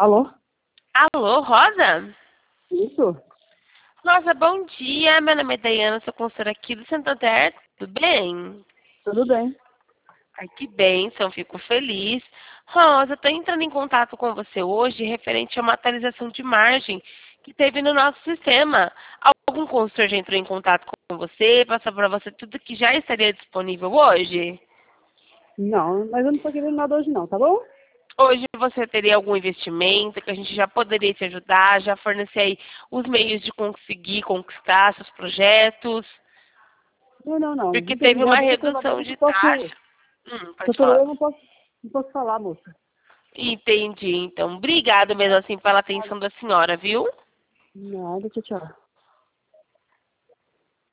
Alô? Alô, Rosa? Isso? Rosa, bom dia. Meu nome é Dayana, sou consultora aqui do Santander. Tudo bem? Tudo bem. Ai, que bênção, fico feliz. Rosa, estou entrando em contato com você hoje referente a uma atualização de margem que teve no nosso sistema. Algum consultor já entrou em contato com você, passou para você tudo que já estaria disponível hoje? Não, mas eu não tô querendo nada hoje não, tá bom? Hoje você teria algum investimento que a gente já poderia te ajudar, já fornecer aí os meios de conseguir conquistar seus projetos? Não, não, não. Porque teve uma Obrigada, eu tô trabalhando, redução eu não de posso... taxa. Pode Doutora, falar. eu não posso falar, moça. Entendi, então. Obrigada mesmo assim pela atenção da senhora, viu? Nada, tchau, tchau.